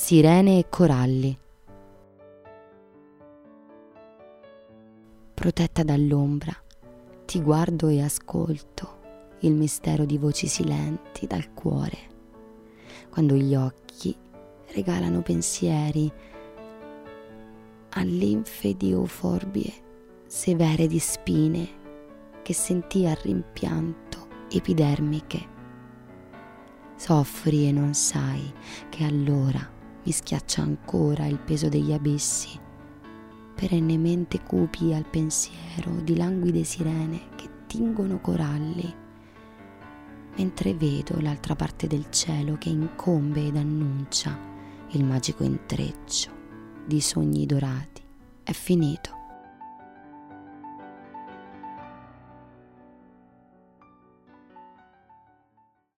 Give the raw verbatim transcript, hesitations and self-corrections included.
Sirene e coralli. Protetta dall'ombra, ti guardo e ascolto il mistero di voci silenti dal cuore, quando gli occhi regalano pensieri a linfe di euforbie severe di spine che sentì al rimpianto epidermiche. Soffri e non sai che allora mi schiaccia ancora il peso degli abissi, perennemente cupi al pensiero di languide sirene che tingono coralli, mentre vedo l'altra parte del cielo che incombe ed annuncia il magico intreccio di sogni dorati. È finito.